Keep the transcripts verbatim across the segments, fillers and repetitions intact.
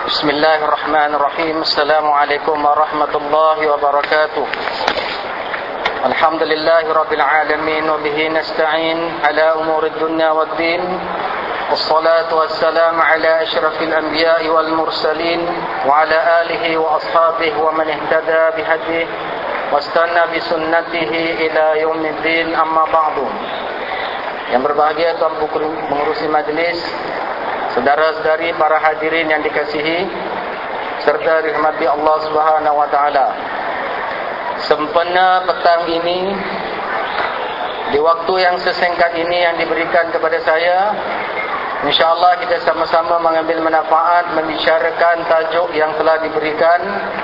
Bismillahirrahmanirrahim. Assalamualaikum warahmatullahi wabarakatuh. Alhamdulillahi rabbil alamin wa bihi nasta'in ala umurid dunya waddin. Wassalatu wassalamu ala asyrafil anbiya'i wal mursalin wa ala alihi wa ashabihi wa man ihtada bihadihi wastanna bi sunnatihi ila yaumiddin, amma ba'du. Yang berbahagia tuan pengurusi majlis, saudara-saudari, para hadirin yang dikasihi serta dirahmati Allah Subhanahu wa taala. Sempena petang ini, di waktu yang sesingkat ini yang diberikan kepada saya, insya-Allah kita sama-sama mengambil manfaat membicarakan tajuk yang telah diberikan,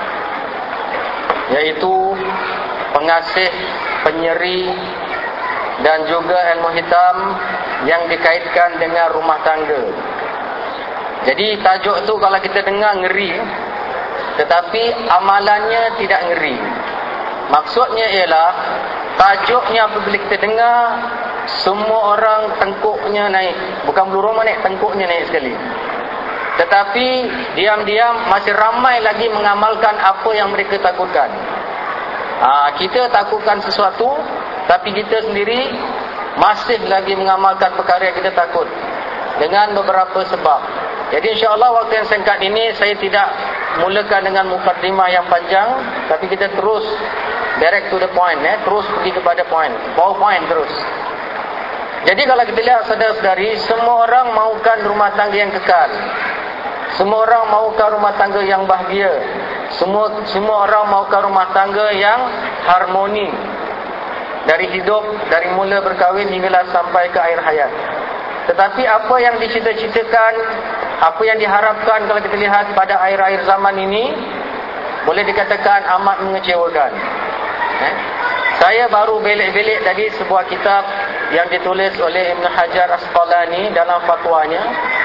yaitu pengasih, penyeri dan juga ilmu hitam yang dikaitkan dengan rumah tangga. Jadi tajuk tu kalau kita dengar ngeri, tetapi amalannya tidak ngeri. Maksudnya ialah tajuknya apabila kita dengar, semua orang tengkuknya naik. Bukan bulu roma naik, tengkuknya naik sekali. Tetapi diam-diam masih ramai lagi mengamalkan apa yang mereka takutkan. ha, Kita takutkan sesuatu, tapi kita sendiri masih lagi mengamalkan perkara yang kita takut, dengan beberapa sebab. Jadi insya-Allah waktu yang singkat ini saya tidak mulakan dengan mukadimah yang panjang, tapi kita terus direct to the point, eh? terus pergi kepada point, power point terus. Jadi kalau kita lihat saudara-saudari, semua orang mahukan rumah tangga yang kekal. Semua orang mahukan rumah tangga yang bahagia. Semua semua orang mahukan rumah tangga yang harmoni. Dari hidup, dari mula berkahwin hinggalah sampai ke akhir hayat. Tetapi apa yang dicita-citakan, apa yang diharapkan kalau kita lihat pada akhir-akhir zaman ini, boleh dikatakan amat mengecewakan. Eh? Saya baru belik-belik tadi sebuah kitab yang ditulis oleh Ibn Hajar Asqalani dalam fatwanya.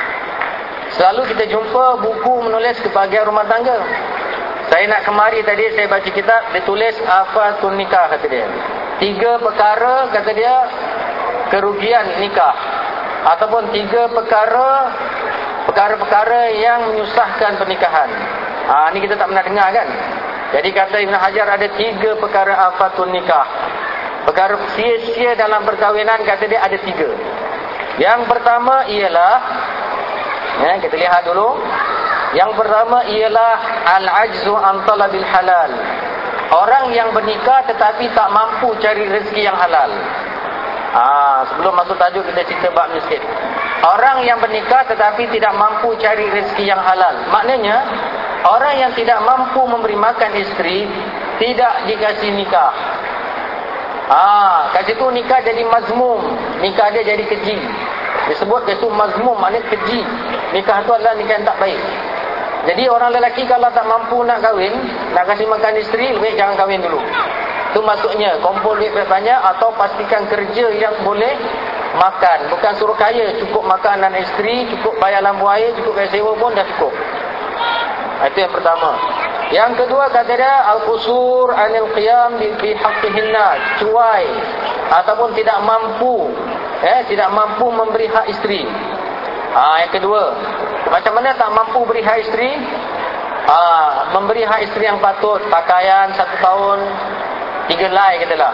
Selalu kita jumpa buku menulis kebahagiaan rumah tangga. Saya nak kemari tadi, saya baca kitab, ditulis afatun nikah, kata dia. Tiga perkara, kata dia, kerugian nikah. Ataupun tiga perkara perkara-perkara yang menyusahkan pernikahan. Ah, ni kita tak pernah dengar kan? Jadi kata Ibn Hajar ada tiga perkara afatun nikah. Perkara sia-sia dalam perkahwinan, kata dia ada tiga. Yang pertama ialah, ya, kita lihat dulu. Yang pertama ialah al-ajzu an talabil halal. Orang yang bernikah tetapi tak mampu cari rezeki yang halal. Ah, sebelum masuk tajuk kita cerita bab ni sikit. Orang yang bernikah tetapi tidak mampu cari rezeki yang halal. Maknanya orang yang tidak mampu memberi makan isteri tidak dikasih nikah. Ah, kat situ nikah jadi mazmum, nikah dia jadi keji. Disebut dia tu mazmum, maknanya keji. Nikah tu adalah nikah yang tak baik. Jadi orang lelaki kalau tak mampu nak kahwin, nak kasih makan isteri, lebih jangan kahwin dulu. Itu maksudnya, kumpul duit banyak atau pastikan kerja yang boleh makan. Bukan suruh kaya, cukup makanan isteri, cukup bayar lampu air, cukup bayar sewa pun dah cukup. Itu yang pertama. Yang kedua kata dia, al-qusur anil qiyam bi haqqihinna, cuai ataupun tidak mampu, eh tidak mampu memberi hak isteri. Ah, yang kedua, macam mana tak mampu beri hak isteri? Ah, memberi hak isteri yang patut, pakaian satu tahun tiga lai katalah.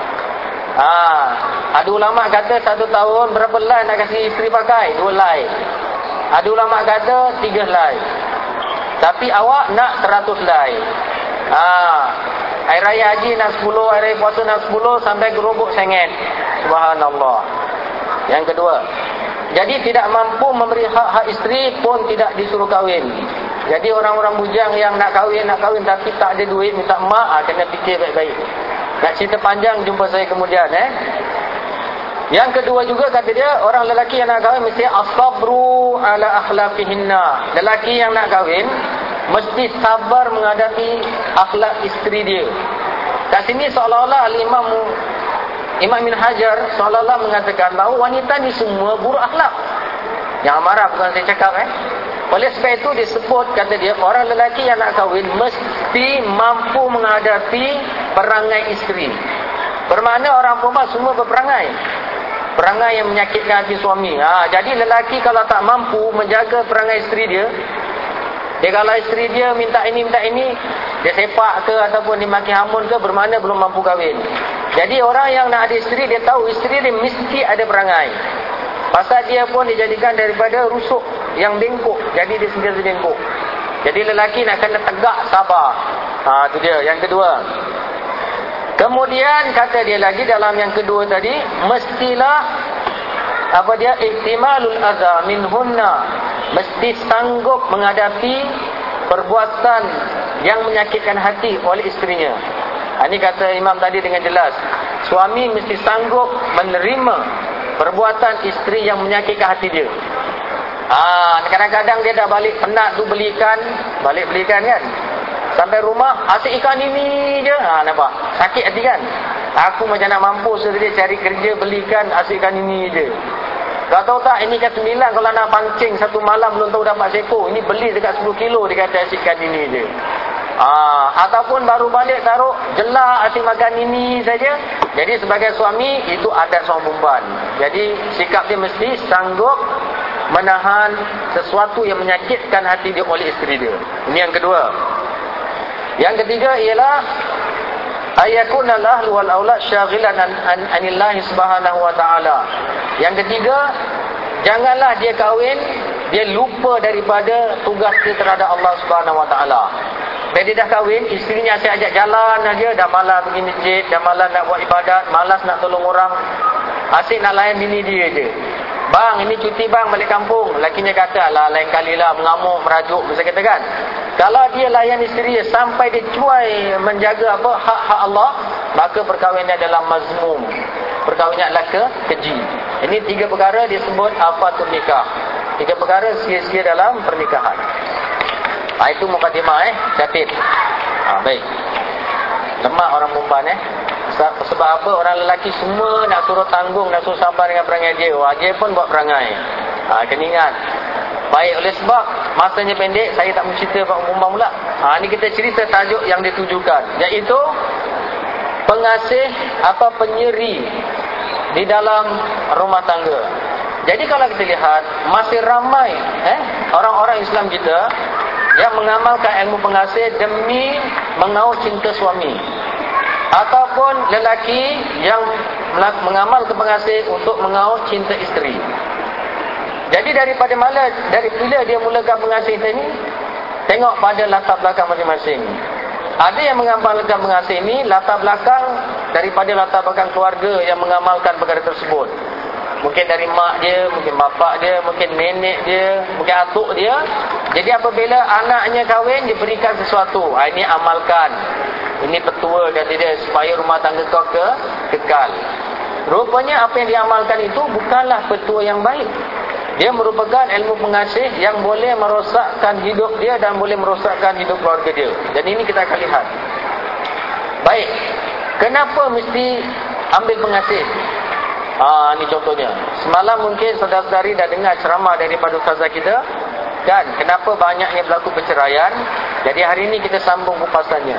Ah, ada ulama kata satu tahun berapa lai nak kasih isteri pakai? Dua lai. Ada ulama kata tiga lai. Tapi awak nak seratus lai. Ah, air raya haji nak sepuluh, air raya puasa nak sepuluh, sampai gerobok sengit. Subhanallah. Yang kedua, jadi tidak mampu memberi hak-hak isteri pun tidak disuruh kahwin. Jadi orang-orang bujang yang nak kahwin, nak kahwin tapi tak ada duit, minta mak, ah, kena fikir baik-baik. Nak cerita panjang, jumpa saya kemudian. eh. Yang kedua juga kata dia, orang lelaki yang nak kahwin mesti as-sabru ala akhlaqihinna. Lelaki yang nak kahwin mesti sabar menghadapi akhlak isteri dia. Kat sini seolah-olah Al-Imam Imam Ibn Hajar seolah-olah mengatakan bahawa wanita ni semua buruk akhlak. Yang marah bukan saya cakap eh. Oleh sebab itu disebut, kata dia, orang lelaki yang nak kahwin mesti mampu menghadapi perangai isteri. Bermakna orang perempuan semua berperangai. Perangai yang menyakitkan hati suami. Ha, jadi lelaki kalau tak mampu menjaga perangai isteri dia, Dia kalau isteri dia minta ini, minta ini, dia sepak ke ataupun dimaki hamun ke, bermakna belum mampu kahwin. Jadi orang yang nak ada isteri, dia tahu isteri dia mesti ada perangai. Pasal dia pun dijadikan daripada rusuk yang bengkok, jadi dia sentiasa bengkok. Jadi lelaki nak kena tegak, sabar. Ha, tu dia. Yang kedua. Kemudian kata dia lagi dalam yang kedua tadi, mestilah apa dia, ihtimalul adza minhunna, mesti sanggup menghadapi perbuatan yang menyakitkan hati oleh isterinya. Ini kata imam tadi dengan jelas, suami mesti sanggup menerima perbuatan isteri yang menyakitkan hati dia. Ah, kadang-kadang dia dah balik penat tu belikan, balik belikan kan, sampai rumah asyik ikan ini je. Ha, nampak sakit hati kan. Aku macam nak mampus dia cari kerja belikan asyik ikan ini je. Kau tahu tak, ini kan sembilan kalau nak pancing satu malam belum tahu dapat seekor. Ini beli dekat sepuluh kilo dia kata asyik ikan ini je. Ah, ataupun baru balik taruh jelak asyik makan ini saja. Jadi sebagai suami itu adat seorang perempuan. Jadi sikap dia mesti sanggup menahan sesuatu yang menyakitkan hati dia oleh isteri dia. Ini yang kedua. Yang ketiga ialah ayakuna al-ahlu wal aulad syaghilan an, an anillahi subhanahu wa ta'ala. Yang ketiga, janganlah dia kahwin dia lupa daripada tugas dia terhadap Allah Subhanahu wa taala. Bila dia dah kahwin, isterinya asyik ajak jalan aja, dah malas pergi masjid, dah malas nak buat ibadat, malas nak tolong orang, asyik nak layan bini dia je. Bang, ini cuti bang, balik kampung. Lakinya kata, alah lain kalilah mengamuk, merajuk, bisa kata kan. Kalau dia layan isteri dia sampai dia cuai menjaga apa hak-hak Allah, maka perkahwinan adalah mazmum. Perkahwinan adalah ke keji. Ini tiga perkara disebut afatul nikah. Tiga perkara sia-sia dalam pernikahan. Ha, itu mukadimah eh, catat. Ha, baik. Lemah orang perempuan eh. Sebab apa? Orang lelaki semua nak suruh tanggung, nak suruh sabar dengan perangai dia. Wah, dia pun buat perangai. Ha, kena ingat. Baik, oleh sebab masanya pendek, saya tak mencerita Pak Mumbang pula. Ha, ni kita cerita tajuk yang ditujukan, iaitu pengasih apa penyeri di dalam rumah tangga. Jadi kalau kita lihat, masih ramai eh orang-orang Islam kita yang mengamalkan ilmu pengasih demi mengaut cinta suami, ataupun lelaki yang mengamalkan pengasih untuk mengaut cinta isteri. Jadi daripada mana, dari bila dia mulakan pengasih ini, tengok pada latar belakang masing-masing. Ada yang mengamalkan pengasih ini latar belakang daripada latar belakang keluarga yang mengamalkan perkara tersebut. Mungkin dari mak dia, mungkin bapak dia, mungkin nenek dia, mungkin atuk dia. Jadi apabila anaknya kahwin, dia berikan sesuatu. Ha, ini amalkan. Ini petua kata dia supaya rumah tangga kau ke kekal. Rupanya apa yang diamalkan itu bukanlah petua yang baik. Dia merupakan ilmu pengasih yang boleh merosakkan hidup dia dan boleh merosakkan hidup keluarga dia. Dan ini kita akan lihat. Baik. Kenapa mesti ambil pengasih? Ah, ini contohnya. Semalam mungkin saudara-saudari dah dengar ceramah daripada ustazah kita. Kan, kenapa banyaknya berlaku perceraian. Jadi hari ini kita sambung kupasannya.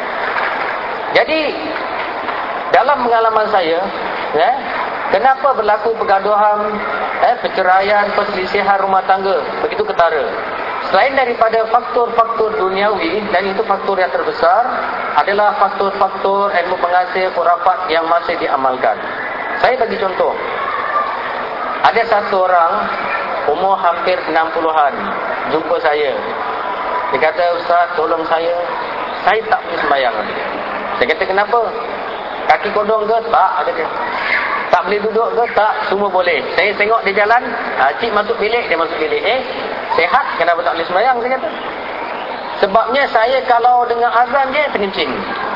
Jadi, dalam pengalaman saya, ya, kenapa berlaku pergaduhan, eh, perceraian, perselisihan rumah tangga begitu ketara? Selain daripada faktor-faktor duniawi, dan itu faktor yang terbesar, adalah faktor-faktor ilmu pengasih khurafat yang masih diamalkan. Saya bagi contoh. Ada satu orang umur hampir enam puluhan jumpa saya. Dia kata, "Ustaz, tolong saya. Saya tak boleh sembahyang." Saya kata, "Kenapa? Kaki kodong ke?" "Tak," ada dia. "Tak boleh duduk ke?" "Tak." "Semua boleh." Saya tengok dia jalan, ha, cik masuk bilik, dia masuk bilik. Eh, sehat, kenapa tak boleh sembahyang? Saya kata. Sebabnya saya kalau dengar azan dia terkencing.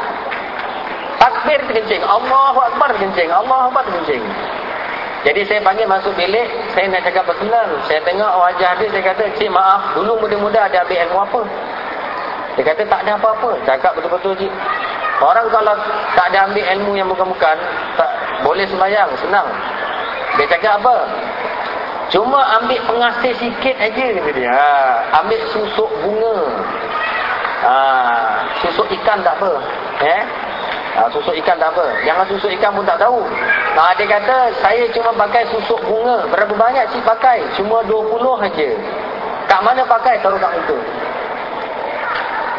Takbir terkencing, Allahu Akbar terkencing, Allahu Akbar terkencing. Jadi saya panggil masuk bilik, saya nak cakap personal. Saya tengok wajah dia, saya kata, "Cik, maaf, dulu muda-muda ada ambil ilmu apa?" Dia kata, "Tak ada apa-apa." Cakap betul-betul, cik. Orang kalau tak ada ambil ilmu yang bukan-bukan, tak boleh sembahyang, senang. Dia cakap apa? "Cuma ambil pengasih sikit aja," kata dia. Ha, ambil susuk bunga. Ha, susuk ikan tak apa. Eh? Ha, susuk ikan tak apa. Jangan susuk ikan pun tak tahu. Ha, dia kata, "Saya cuma pakai susuk bunga." "Berapa banyak cik pakai?" "Cuma dua puluh aja." "Kat mana pakai?" "Taruh kat muka."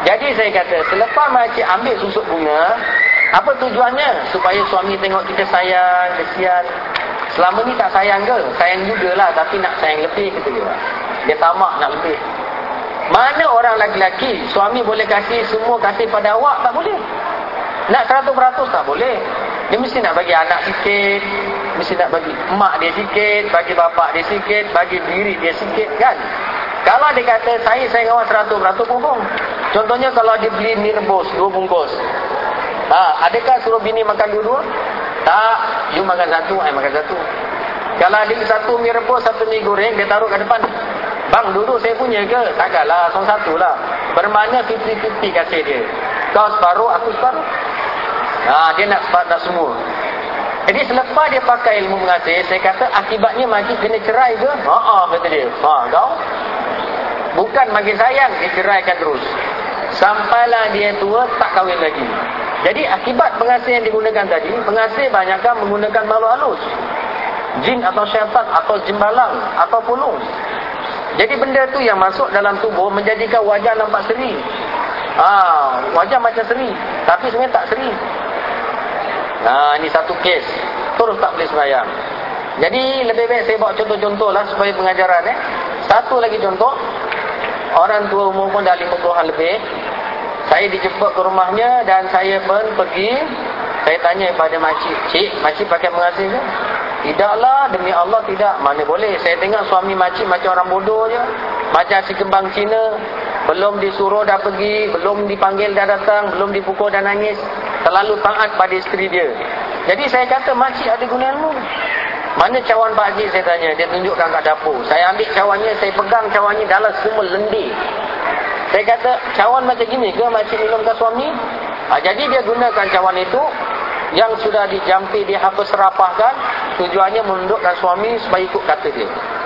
Jadi saya kata, selepas makcik ambil susuk bunga, apa tujuannya? Supaya suami tengok kita sayang, kesian. Selama ni tak sayang ke? Sayang jugalah, tapi nak sayang lebih kata dia. Dia tamak nak lebih. Mana orang lelaki, suami boleh kasih semua kasih pada awak? Tak boleh. Nak seratus peratus tak boleh. Dia mesti nak bagi anak sikit, mesti nak bagi mak dia sikit, bagi bapak dia sikit, bagi diri dia sikit, kan? Kalau dia kata saya sayang awak seratus peratus pun. Contohnya kalau dia beli mie rebus dua bungkus, ha, adakah suruh bini makan dua-dua? Tak, you makan satu, I makan satu. Kalau ada satu mie rebus, satu mie goreng, dia taruh kat depan. Bang, duduk saya punya ke? Takkanlah, seorang satu lah. Bermakna fifty fifty kasih dia. Kau separuh, aku separuh. Ha, dia nak separuh, nak semua. Jadi selepas dia pakai ilmu mengasih, saya kata akibatnya makcik kena cerai ke? Haa, kata dia. Ha, kau? Bukan makin sayang, dia ceraikan terus. Sampailah dia tua, tak kahwin lagi. Jadi akibat pengasih yang digunakan tadi, pengasih banyakkan menggunakan makhluk halus. Jin atau syaitan atau jembalang atau pulung. Jadi benda tu yang masuk dalam tubuh menjadikan wajah nampak seri. Ah, wajah macam seri, tapi sebenarnya tak seri. Nah, ini satu kes. Terus tak boleh sembahyang. Jadi lebih baik saya bawa contoh-contoh lah supaya pengajaran eh. Satu lagi contoh. Orang tua umur pun dah lima puluhan lebih. Saya dijemput ke rumahnya dan saya pun pergi. Saya tanya kepada makcik, "Cik, makcik pakai mengasih ke?" "Tidaklah, demi Allah tidak." "Mana boleh, saya tengok suami makcik macam orang bodoh je. Macam si kembang Cina. Belum disuruh dah pergi, belum dipanggil dah datang, belum dipukul dah nangis. Terlalu taat pada isteri dia." Jadi saya kata, makcik ada guna ilmu. "Mana cawan Pak Haji?" saya tanya. Dia tunjukkan kat dapur. Saya ambil cawannya, saya pegang cawannya, dalam semua lendir. Saya kata, "Cawan macam gini ke makcik minumkan suami?" Ha, jadi dia gunakan cawan itu yang sudah dijampi, dihapus serapahkan. Tujuannya menundukkan suami supaya ikut kata dia.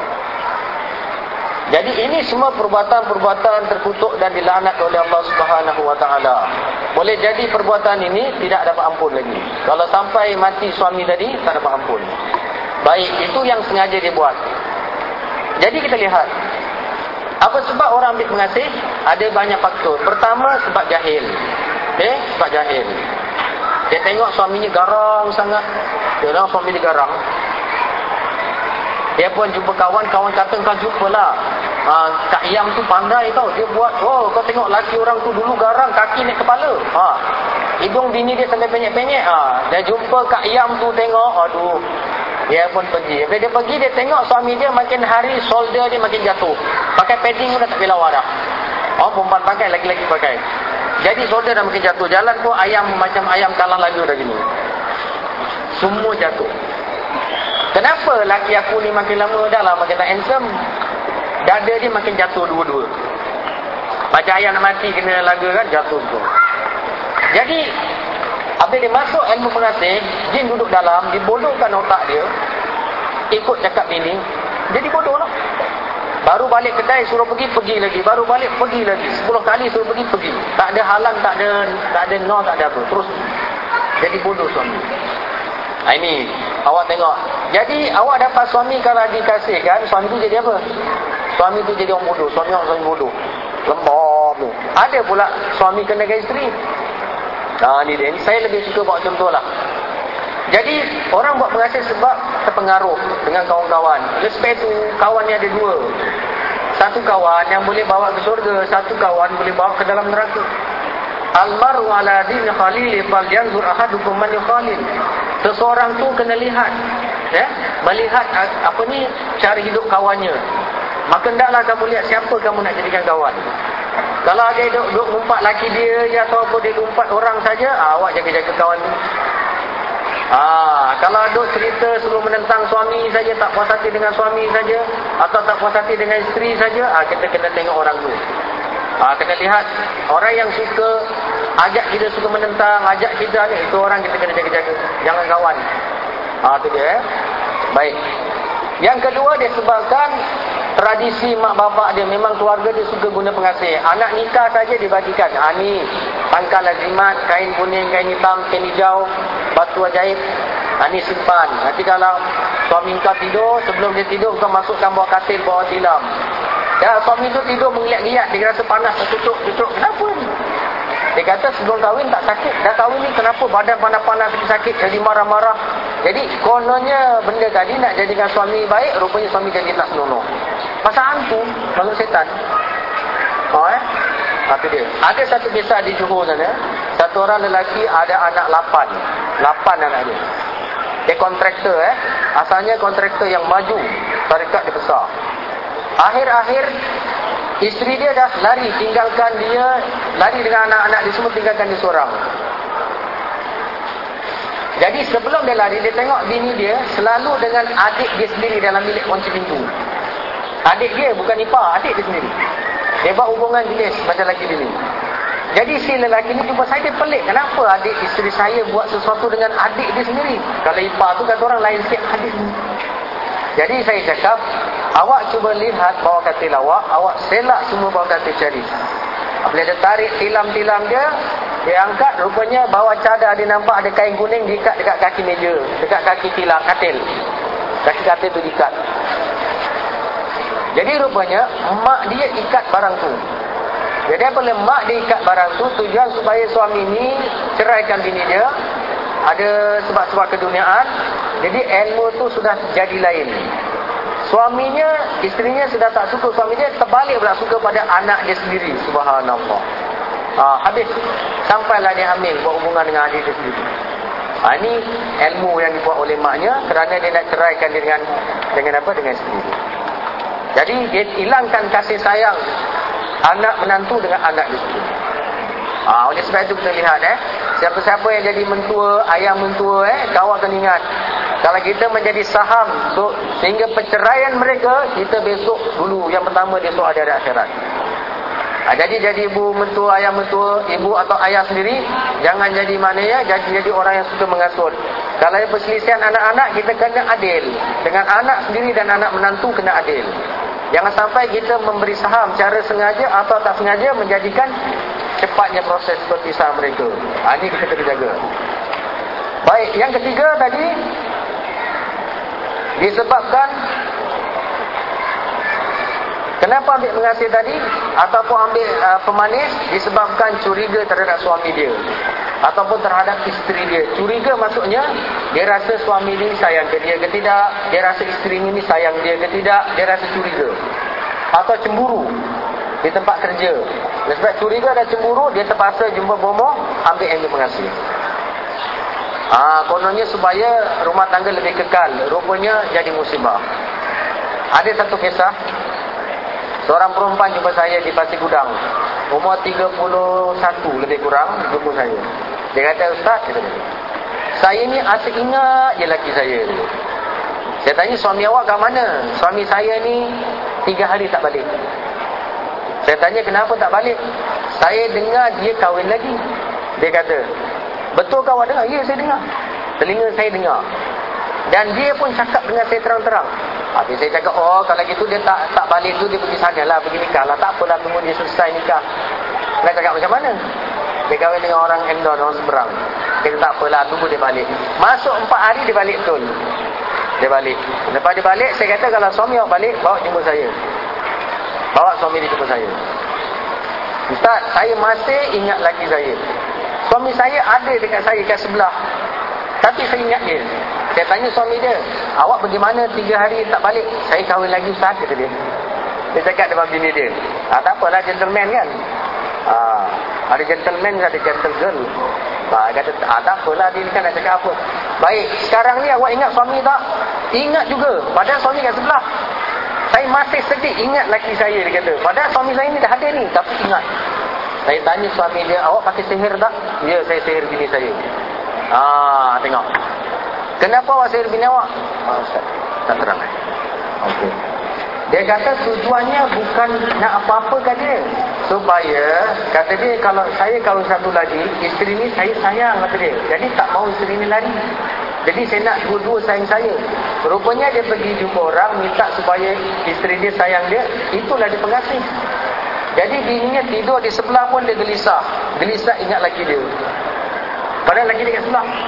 Jadi ini semua perbuatan-perbuatan terkutuk dan dilaknat oleh Allah Subhanahu Wa Taala. Boleh jadi perbuatan ini tidak dapat ampun lagi. Kalau sampai mati suami tadi, tak dapat ampun. Baik, itu yang sengaja dibuat. Jadi kita lihat, apa sebab orang ambil pengasih? Ada banyak faktor. Pertama, sebab jahil. Okay? Sebab jahil. Dia tengok suaminya garang sangat. Dia tengok suami dia garang. Dia pun jumpa kawan, kawan kata, "Kau jumpalah. Ha, Kak Yam tu pandai tau. Dia buat, oh kau tengok laki orang tu dulu garang, kaki naik kepala. Ha, hidung bini dia sampai penyek-penyek. Ha, dia jumpa Kak Yam tu tengok, aduh." Dia pun pergi. Bila dia pergi, dia tengok suami dia makin hari shoulder dia makin jatuh. Pakai padding pun dah tak boleh lawa dah. Oh, perempuan pakai, laki-laki pakai. Jadi shoulder dah makin jatuh. Jalan pun ayam macam ayam kalang lagu dah gini. Semua jatuh. Kenapa laki aku ni makin lama dah lah makin tak handsome? Dada dia makin jatuh dua-dua. Macam ayam nak mati kena laga kan, jatuh tu. Jadi apabila dia masuk ilmu pengasih, jin duduk dalam, dibodohkan otak dia, ikut cakap bini, jadi bodoh lah. Baru balik kedai suruh pergi, pergi lagi. Baru balik, pergi lagi. Sepuluh kali suruh pergi, pergi. Tak ada halang, tak ada tak ada no, tak ada apa. Terus jadi bodoh suami. Ha, ini awak tengok. Jadi awak dapat suami kalau dikasihkan, suami tu jadi apa? Suami tu jadi orang bodoh. Suami orang suami bodoh. Lembab tu. Ada pula suami kenakan isteri. Nah, ni dia. Saya lebih suka buat contoh lah. Jadi orang buat pengasih sebab terpengaruh dengan kawan-kawan. Oleh sebab itu kawan ni ada dua. Satu kawan yang boleh bawa ke syurga, satu kawan boleh bawa ke dalam neraka. Almaru ala dini khalili fal yanzur ahadukum man yukhalil. Seseorang tu kena lihat, ya, melihat apa ni cara hidup kawannya. Maka hendaklah kamu lihat siapa kamu nak jadikan kawan. Kalau dia duk, duk umpat laki dia je atau apa dia umpat orang saja, ah, awak jaga-jaga kawan tu. Ah, kalau duk cerita suruh menentang suami saja, tak puas hati dengan suami saja atau tak puas hati dengan isteri saja, ah, kita kena tengok orang tu. Ah, kena lihat orang yang suka ajak kita suka menentang, ajak kita ni, itu orang kita kena jaga-jaga. Jangan kawan. Ah, tu dia eh. Baik. Yang kedua dia sebabkan tradisi mak bapak dia, memang keluarga dia suka guna pengasih. Anak nikah saja dibagikan. Ah, ni pangkal lazimat, kain kuning, kain hitam, kain hijau, batu ajaib. Ah, ni simpan. Nanti kalau suami kau tidur, sebelum dia tidur kau masukkan bawah katil, bawah tilam. Dan suami tu tidur mengiyak-giyak, dia rasa panas, tutup, tutup. Kenapa ni? Dia kata sebelum kahwin tak sakit, dah kahwin ni kenapa badan panas-panas sakit, jadi marah-marah. Jadi kononnya benda tadi nak jadikan suami baik, rupanya suami jadi tak senonoh. Pasal hantu, makhluk setan. Oh eh? Itu dia. Ada satu kisah di Johor sana, satu orang lelaki ada anak lapan. Lapan anak dia. Dia kontraktor eh. Asalnya kontraktor yang maju, tarekat dia besar. Akhir-akhir isteri dia dah lari, tinggalkan dia, lari dengan anak-anak dia semua, tinggalkan dia seorang. Jadi sebelum dia lari, dia tengok bini dia selalu dengan adik dia sendiri dalam bilik kunci pintu. Adik dia, bukan ipar, adik dia sendiri. Dia buat hubungan jenis macam lelaki bini. Jadi si lelaki ni jumpa saya, dia pelik, kenapa adik isteri saya buat sesuatu dengan adik dia sendiri? Kalau ipar tu kata orang lain sikit, adik ni. Jadi saya cakap, awak cuba lihat bawah katil awak, awak selak semua bawah katil caris. Bila dia tarik tilam-tilam dia, dia angkat, rupanya bawah cadar dia nampak ada kain kuning diikat dekat kaki meja, dekat kaki tilam katil. Kaki katil tu diikat. Jadi rupanya mak dia ikat barang tu. Jadi apabila mak dia ikat barang tu, tujuan supaya suami ni ceraikan bini dia, ada sebab-sebab keduniaan. Jadi ilmu tu sudah jadi lain. Suaminya, isterinya sudah tak suka suami dia, terbalik pula suka pada anak dia sendiri. Subhanallah. Ha, habis sampailah dia hamil, buat hubungan dengan adik dia sendiri. Ha, ini ilmu yang dibuat oleh maknya kerana dia nak ceraikan dia dengan dengan apa? Dengan isteri. Jadi dia hilangkan kasih sayang anak menantu dengan anak dia sendiri. Ha, oleh sebab itu kita lihat eh, siapa-siapa yang jadi mentua, ayah mentua eh, kawan kena ingat, kalau kita menjadi saham so, sehingga perceraian mereka, kita besok dulu yang pertama besok ada di akhirat. Ha, jadi jadi ibu mentua, ayah mentua, ibu atau ayah sendiri, jangan jadi mana ya, jadi jadi orang yang suka mengasut. Kalau ada perselisihan anak-anak, kita kena adil. Dengan anak sendiri dan anak menantu kena adil. Jangan sampai kita memberi saham cara sengaja atau tak sengaja menjadikan cepatnya proses perpisahan mereka. Ha, ini kita kena jaga. Baik, yang ketiga tadi disebabkan kenapa ambil pengasih tadi ataupun ambil uh, pemanis, disebabkan curiga terhadap suami dia ataupun terhadap isteri dia. Curiga maksudnya dia rasa suami ni sayang ke dia ke tidak, dia rasa isteri ni sayang dia ke tidak, dia rasa curiga. Atau cemburu di tempat kerja. Sebab curiga dan cemburu, dia terpaksa jumpa bomoh, ambil ambil pengasih. Ah, kononnya supaya rumah tangga lebih kekal, rupanya jadi musibah. Ada satu kisah, seorang perempuan jumpa saya di Pasir Gudang, umur tiga puluh satu lebih kurang, jumpa saya. Dia kata, "Ustaz, dia kata, saya ni asyik ingat je lelaki saya." Saya tanya, "Suami awak kat mana?" "Suami saya ni tiga hari tak balik." Saya tanya, "Kenapa tak balik?" "Saya dengar dia kahwin lagi." Dia kata, "Betul ke awak dengar?" "Ya, saya dengar. Telinga saya dengar." Dan dia pun cakap dengan saya terang-terang. Habis saya cakap, "Oh, kalau gitu dia tak tak balik tu, dia pergi sana lah, pergi nikah lah. Tak apalah, tunggu dia selesai nikah." Saya cakap, "Macam mana?" "Dia kahwin dengan orang Endon, orang seberang." Kita tak apalah, tunggu dia balik. Masuk empat hari dia balik betul. Dia balik. Lepas dia balik, saya kata, "Kalau suami awak balik, bawa jumpa saya. Bawa suami dia jumpa saya." "Ustaz, saya masih ingat laki saya. Suami saya ada dekat saya, kat sebelah. Tapi saya ingat dia." Saya tanya suami dia, "Awak bagaimana tiga hari tak balik?" "Saya kahwin lagi, Ustaz," kata dia. Dia cakap depan bini dia. Ah, tak apalah, gentleman kan. Ah, ada gentleman, ada gentle girl. Ah, kata, ah, tak apalah, dia kan nak cakap apa. "Baik, sekarang ni awak ingat suami tak?" "Ingat juga, padahal suami kat sebelah. Saya masih sedih ingat laki saya," dia kata. "Padahal suami saya ni dah ada ni, tapi ingat." Saya tanya suami dia, "Awak pakai sihir tak?" "Ya, saya sihir bini saya." Ah, tengok. "Kenapa awak sihir bini awak?" "Ah, Ustaz, tak terang." Okey. Dia kata tujuannya bukan nak apa-apa kat dia. Supaya, kata dia, kalau saya kahwin satu lagi, isteri ni saya sayang, kata dia. Jadi tak mau isteri ni lari. Jadi saya nak dua-dua sayang saya. Rupanya dia pergi jumpa orang, minta supaya isteri dia sayang dia. Itulah dia pengasih. Jadi bininya tidur di sebelah pun dia gelisah. Gelisah ingat laki dia. Padahal laki dia kat sebelah.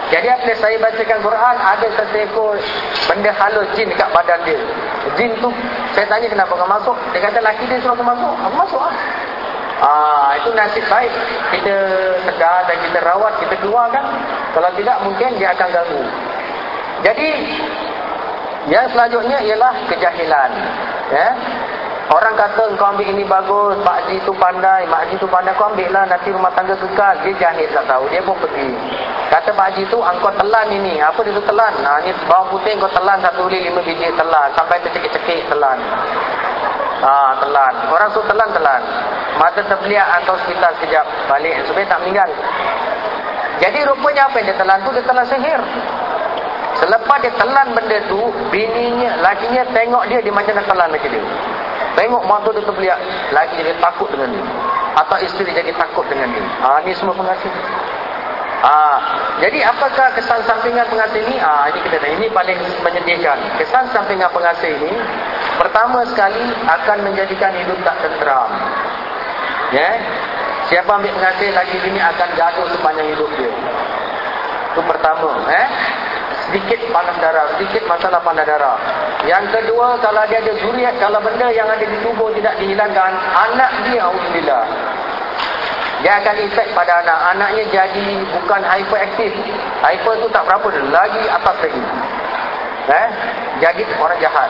Jadi apabila saya bacakan Quran, ada satu ekor benda halus jin dekat badan dia. Jin tu, saya tanya kenapa kau masuk? Dia kata laki dia suruh aku masuk. Aku masuk lah. Ah, itu nasib baik. Kita tegar dan kita rawat, kita keluarkan. Kalau tidak, mungkin dia akan ganggu. Jadi, yang selanjutnya ialah kejahilan. Ya. Orang kata kau ambil ini bagus, Pak Haji tu pandai, Mak Haji tu pandai, kau ambil lah, nanti rumah tangga kekal. Dia jahil tak tahu, dia pun pergi. Kata Pak Haji tu, engkau telan ini. Apa dia tu telan? Ha, ni bawang putih kau telan satu boleh lima biji telan. Sampai tercekik-cekik telan. Ha, telan. Orang tu telan-telan. Mata terbeliak hantar hospital sekejap. Balik, supaya tak meninggal. Jadi rupanya apa yang dia telan tu? Dia telan sihir. Selepas dia telan benda tu, bininya, lakinya tengok dia, dia macam nak telan lagi dia. Tengok mata dia terbeliak, lagi dia takut dengan dia. Atau isteri jadi takut dengan dia. Ha, ni semua pengasih. Ha, jadi apakah kesan sampingan pengasih ni? Ha, ini kita tahu. Ini paling menyedihkan. Kesan sampingan pengasih ini, pertama sekali akan menjadikan hidup tak tenteram. Ya, siapa ambil pengasih lagi ini akan gaduh sepanjang hidup dia. Itu pertama. Eh, sedikit panas darah, sedikit masalah panas darah. Yang kedua, kalau dia ada zuriat, kalau benda yang ada di tubuh tidak dihilangkan, anak dia, alhamdulillah, dia akan efek pada anak. Anaknya jadi bukan hyperaktif. Hyper tu tak berapa, lagi atas lagi. Eh, jadi orang jahat.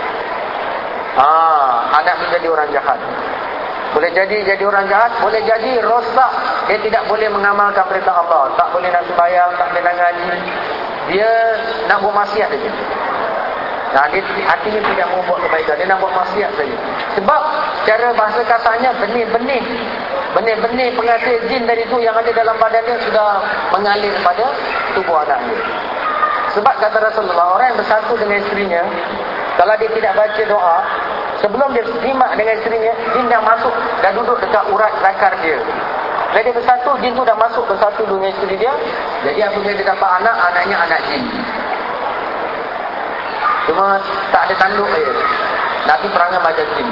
Ah, anak menjadi orang jahat. Boleh jadi jadi orang jahat, boleh jadi rosak. Dia tidak boleh mengamalkan perintah Allah, tak boleh nak sembahyang, tak boleh nak ngaji. Dia nak buat maksiat saja. Nah, dia hatinya tidak mau buat kebaikan, dia nak buat maksiat saja. Sebab cara bahasa kasarnya benih-benih benih-benih pengasih jin dari itu yang ada dalam badannya sudah mengalir pada tubuh anak dia. Sebab kata Rasulullah, orang yang bersatu dengan isterinya, kalau dia tidak baca doa, sebelum dia simak dengan isterinya, jin dah masuk, dah duduk dekat urat zakar dia. Bila dia bersatu, jin tu dah masuk bersatu dengan isteri dia. Jadi apabila dia dapat anak, anaknya anak jin. Cuma tak ada tanduk saja. Nabi perangai macam jin.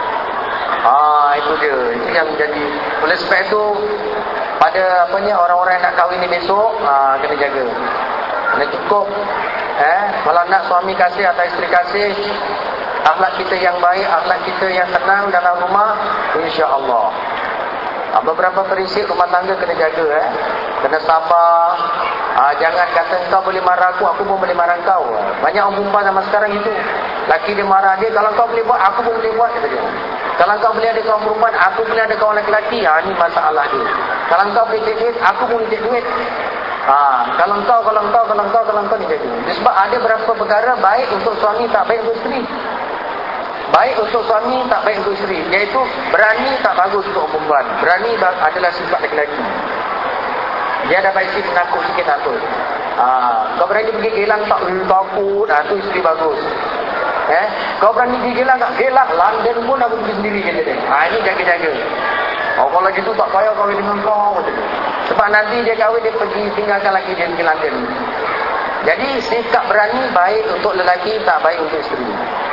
Ah, itu dia. Itu yang jadi. Oleh sebab itu, pada apa ni, orang-orang yang nak kahwin ni besok, ah, kena jaga. Kena cukup. Eh, kalau nak suami kasih atau isteri kasih, akhlak kita yang baik, akhlak kita yang tenang dalam rumah, insya-Allah. Beberapa prinsip rumah tangga kena jaga, eh. Kena sabar. Ha, jangan kata kau boleh marah aku, aku pun boleh marah kau. Banyak orang perempuan zaman sekarang itu. Laki dia marah dia, kalau kau boleh buat, aku pun boleh buat, kata dia. Kalau kau boleh ada kawan perempuan, aku boleh ada kawan lelaki. Ha, ini masalah dia. Kalau kau boleh cek duit, aku pun boleh cek duit. Ha, kalau kau, kalau kau, kalau kau, kalau kau ni jaga. Sebab ada beberapa perkara baik untuk suami, tak baik untuk isteri. Baik untuk suami, tak baik untuk isteri. Iaitu berani tak bagus untuk perempuan. Berani adalah sifat lelaki. Dia dapat isteri menakut sikit tak apa. Ha, kau berani pergi gelang tak takut, ha, tu isteri bagus. Eh, kau berani pergi gelang tak gelang, London pun aku pergi sendiri kata dia. Ha, ini jaga-jaga. Oh, kalau gitu tak payah kahwin dengan kau. Sebab nanti dia kahwin, dia pergi tinggalkan laki dia pergi London. Jadi sikap berani baik untuk lelaki, tak baik untuk isteri.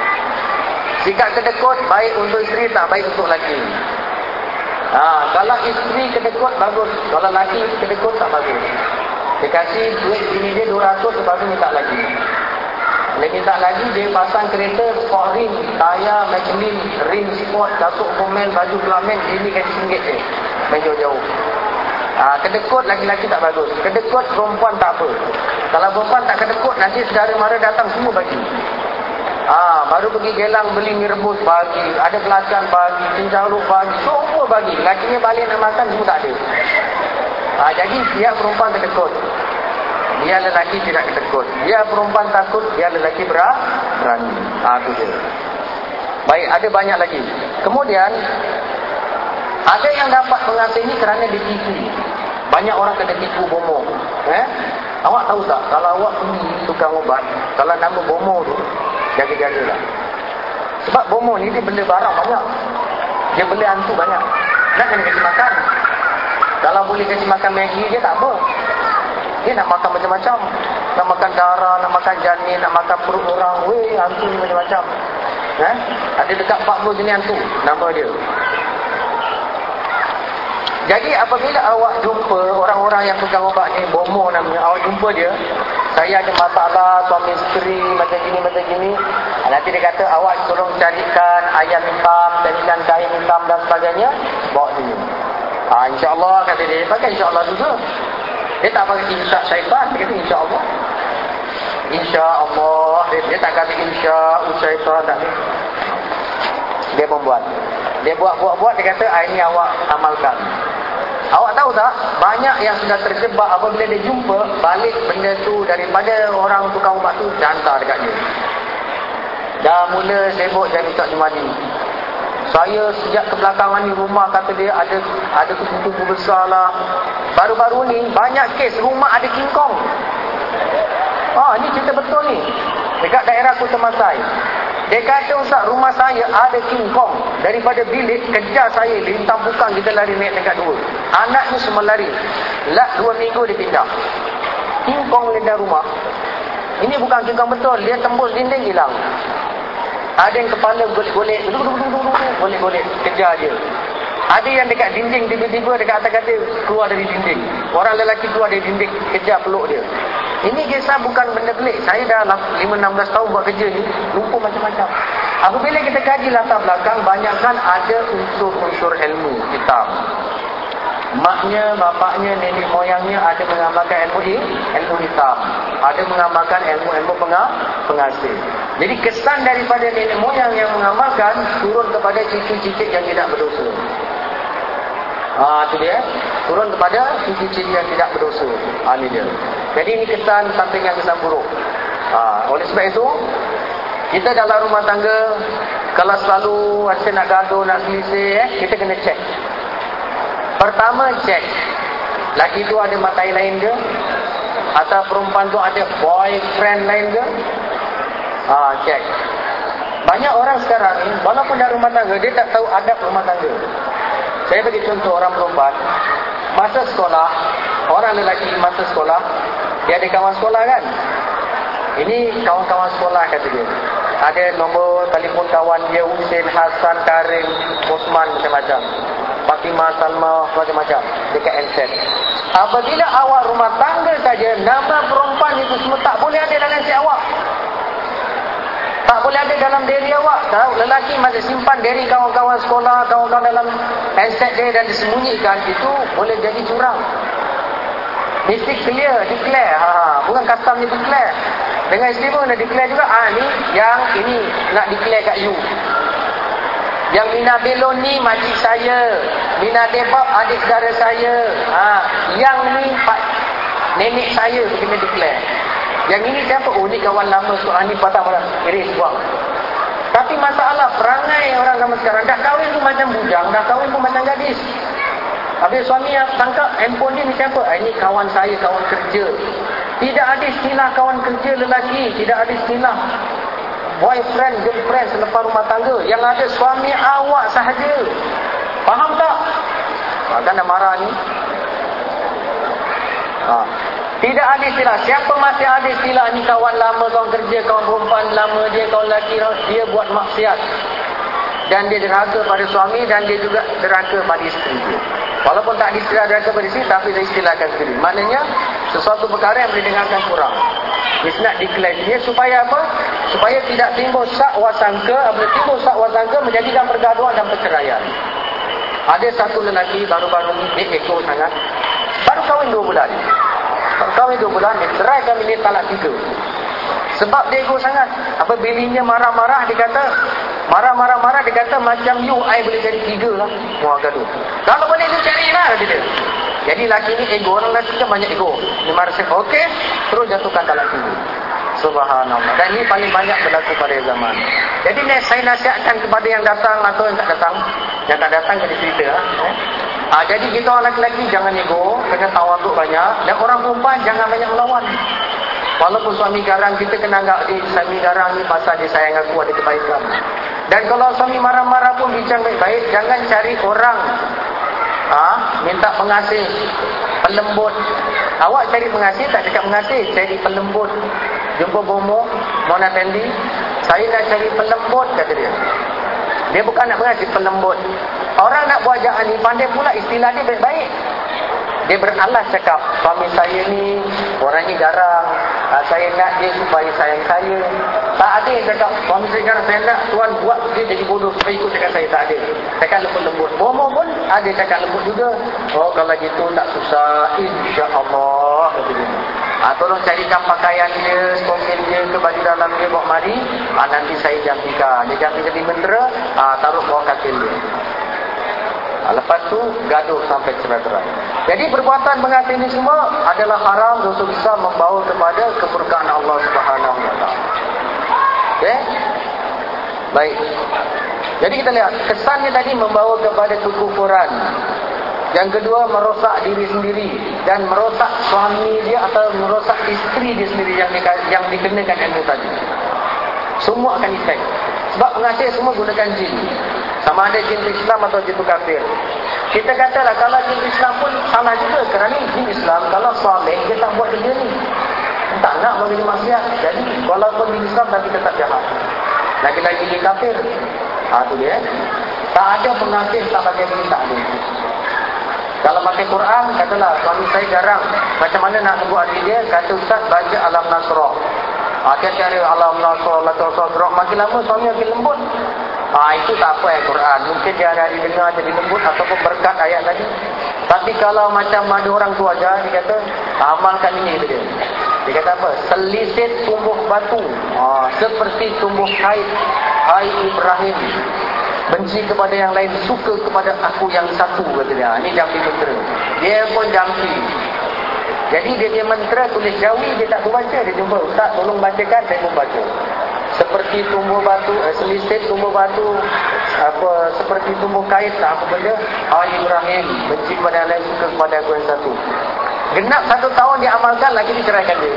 Sikap kedekut baik untuk isteri, tak baik untuk lelaki. Ha, kalau isteri kedekut bagus, kalau lelaki kedekut tak bagus. Dia kasih duit bini dia dua ratus, lepas tu minta lagi. Dia minta lagi, dia pasang kereta sport rim, tayar Michelin, rim sport, datuk komen, baju kelamin, bini kasih singgit je. Main jauh-jauh. Ha, kedekut laki-laki tak bagus. Kedekut perempuan tak apa. Kalau perempuan tak kedekut, nanti saudara mara datang semua bagi. Ah, ha, baru pergi gelang beli mie rebus bagi, ada belacan bagi, cincang ruk bagi, semua bagi. Lakinya balik nak makan semua tak ada. Ah, ha, jadi dia perempuan kedekut. Dia lelaki tidak kedekut. Dia perempuan takut, dia lelaki berani. Ah, ha, tu dia. Baik, ada banyak lagi. Kemudian ada yang dapat pengasih ini kerana ditipu. Banyak orang kena tipu bomoh. Eh? Awak tahu tak, kalau awak pergi tukang ubat, kalau nama bomoh tu, jaga-jagalah. Sebab bomoh ni dia beli barang banyak. Dia beli hantu banyak. Nak kena kasih makan. Kalau boleh kasih makan Maggi je tak apa. Dia nak makan macam-macam. Nak makan darah, nak makan janin, nak makan perut orang. Weh, hantu ni macam-macam. Eh? Ada dekat empat puluh jenis hantu. Nama dia. Jadi apabila awak jumpa orang-orang yang pegang obat ni, bomo namanya, awak jumpa dia, saya ada masalah suami isteri macam gini macam gini, nanti dia kata awak tolong carikan ayam hitam, carikan kain hitam dan sebagainya, bawa sini. Ah, insya-Allah kata dia, pakai insya-Allah juga. Dia tak pakai insya syaitan, dia kata insya-Allah. Insya-Allah, dia, dia tak kata insya syaitan, tak ni. Dia membuat. Dia buat-buat-buat, dia kata ah, ini awak amalkan. Awak tahu tak, banyak yang sudah terjebak apabila dia jumpa, balik benda tu daripada orang tukang ubat tu, dia hantar dekat dia. Dah mula sibuk jadi Ustaz Jumadi. Saya sejak kebelakangan ni rumah kata dia ada ada kupu-kupu besar lah. Baru-baru ni banyak kes rumah ada King Kong. Ah, ni cerita betul ni. Dekat daerah Kota Masai. Dia kata, Ustaz, rumah saya ada King Kong. Daripada bilik, kejar saya, lintang bukan kita lari naik dekat dua. Anak ni semua lari. Last dua minggu dia pindah. King Kong lintang rumah. Ini bukan King Kong betul. Dia tembus dinding, hilang. Ada yang kepala golek-golek. Golek-golek. Kejar dia. Ada yang dekat dinding, tiba-tiba dekat atas kata keluar dari dinding. Orang lelaki keluar dari dinding, kejar peluk dia. Ini kisah bukan benda pelik. Saya dah lima enam belas tahun buat kerja ni, lupa macam-macam. Apabila kita kaji latar belakang, banyakkan ada unsur-unsur ilmu hitam. Maknya, bapaknya, nenek moyangnya ada mengamalkan ilmu ini, ilmu hitam. Ada mengamalkan ilmu-ilmu pengasih. Jadi kesan daripada nenek moyang yang mengamalkan turun kepada cicit-cicit yang tidak berdosa. Ah, tu dia. Turun kepada cicit-cicit yang tidak berdosa. Ah, ni dia. Jadi ini kesan sampingan kesan buruk. Ah, oleh sebab itu, kita dalam rumah tangga, kalau selalu rasa nak gaduh, nak selisih, eh, kita kena cek. Pertama, cek. Laki tu ada matai lain ke? Atau perempuan tu ada boyfriend lain ke? Ah, cek. Banyak orang sekarang ni, walaupun dalam rumah tangga, dia tak tahu adab rumah tangga. Saya bagi contoh orang perempuan. Masa sekolah, orang lelaki masa sekolah, dia ada kawan sekolah kan? Ini kawan-kawan sekolah kata dia. Ada nombor telefon kawan dia, Husin, Hasan, Karim, Osman, macam-macam. Fatimah, Salma, macam-macam. Dekat handset. Apabila awak rumah tangga saja, nama perempuan itu semua tak boleh ada dalam handset awak. Tak boleh ada dalam diri awak. Tahu, lelaki masih simpan diri kawan-kawan sekolah, kawan-kawan dalam handset dia dan disembunyikan, itu boleh jadi curang. Mesti clear, declare. Ha, bukan custom ni declare. Dengan isteri pun nak declare juga. Ah, ni yang ini nak declare kat you. Yang Mina Belon ni makcik saya. Mina Debab adik saudara saya. Ha, yang ni pak nenek saya kena declare. Yang ini siapa? Oh, ni kawan lama. So, ah, ni patah malam. Iris, buang. Tapi masalah perangai orang zaman sekarang. Dah kahwin pun macam bujang. Dah kahwin pun macam gadis. Habis suami yang tangkap handphone dia ni siapa? Ah, ini kawan saya, kawan kerja. Tidak ada istilah kawan kerja lelaki. Tidak ada istilah boyfriend, girlfriend selepas rumah tangga. Yang ada suami awak sahaja. Faham tak? Ah, kan dah marah ni. Ah. Tidak ada istilah. Siapa masih ada istilah ni kawan lama, kawan kerja, kawan perempuan lama dia, kawan lelaki, dia buat maksiat. Dan dia derhaka pada suami dan dia juga derhaka pada isteri dia. Walaupun tak diistilah derhaka pada isteri, tapi dia istilahkan sendiri. Maknanya, sesuatu perkara yang boleh dengarkan kurang. Dia nak declare dia supaya apa? Supaya tidak timbul syak wasangka. Apabila timbul syak wasangka, menjadikan pergaduhan dan perceraian. Ada satu lelaki baru-baru ni, dia ego sangat. Baru kahwin dua bulan. Kahwin dua bulan, dia ceraikan bini talak tiga. Sebab dia ego sangat. Apa bininya marah-marah, dia kata, marah-marah-marah, dia kata, macam you, I boleh jadi tiga lah. Wah, gaduh. Kalau boleh, you carilah, kata dia. Jadi laki ni ego, orang lelaki kan banyak ego. Dia marah, okey, terus jatuhkan talak tiga. Subhanallah. Dan ini paling banyak berlaku pada zaman. Jadi saya nasihatkan kepada yang datang atau yang tak datang. Yang tak datang, kena cerita lah. Eh? Ha, jadi kita orang lelaki jangan ego, kena tawaduk banyak. Dan orang perempuan jangan banyak melawan. Walaupun suami garang, kita kena anggap dia suami garang ni pasal dia sayang aku, ada kebaikan. Dan kalau suami marah-marah pun bincang baik-baik, jangan cari orang ha, minta pengasih, pelembut. Awak cari pengasih, tak cakap pengasih, cari pelembut. Jumpa bomo, Mona Fendi, saya nak cari pelembut, kata dia. Dia bukan nak pengasih, pelembut. Orang nak buat jahat ni pandai pula istilah dia baik-baik. Dia beralas cakap, suami saya ni orangnya garang, saya nak dia supaya sayang saya. Tak ada yang cakap, suami saya garang, saya nak tuan buat dia jadi bodoh supaya ikut cakap saya. Tak ada. Cakap lembut-lembut. Bomoh pun ada cakap lembut juga. Oh, kalau gitu tak susah, insya-Allah. Ha, tolong carikan pakaian dia, stopin dia ke baju dalam dia, bawa mari. Ha, nanti saya jampikan. Dia jampi jadi mentera, ha, taruh bawah katil dia. Lepas tu gaduh sampai cerai-berai. Jadi perbuatan pengasih ini semua adalah haram, dosa besar, membawa kepada kemurkaan Allah Subhanahu wa taala. Okey? Baik. Jadi kita lihat kesannya tadi membawa kepada kekufuran. Yang kedua, merosak diri sendiri dan merosak suami dia atau merosak isteri dia sendiri yang di, yang dikenakan ilmu tadi. Semua akan efek. Sebab pengasih semua gunakan jin. Sama ada jin Islam atau jin kafir. Kita katalah kalau jin Islam pun salah juga. Kerana jin Islam kalau soleh dia tak buat kerja ni. Tak nak bagi maksiat. Jadi walaupun jin Islam tapi tetap jahat. Lagi-lagi jin kafir. Ha, tu dia. Tak ada pengasih tak pakai jin, tak ada. Kalau pakai Quran, katalah suami saya garang. Macam mana nak tegur hati dia? Kata Ustaz, baca Alam Nasrah. Ha, tiap-tiap hari Alam Nasrah, Alam Nasrah. Makin lama suami makin lembut. Ah, itu tak apa ayat Quran. Mungkin dia hari-hari dengar jadi lembut ataupun berkat ayat tadi. Tapi kalau macam ada orang tua aja, dia kata amalkan ini dia. Dia kata apa? Selisih tumbuh batu. Ah, seperti tumbuh kait. Hai Ibrahim, benci kepada yang lain, suka kepada aku yang satu, kata dia. Ini jampi mentera. Dia pun jampi. Jadi dia dia mentera tulis Jawi, dia tak baca. Dia jumpa Ustaz, tolong bacakan, saya pun baca. Seperti tumbuh batu, eh, selisih tumbuh batu, apa seperti tumbuh kait, apa benda? Hai Ibrahim, benci kepada yang lain, suka kepada aku yang satu. Genap satu tahun dia amalkan, lagi diceraikan dia.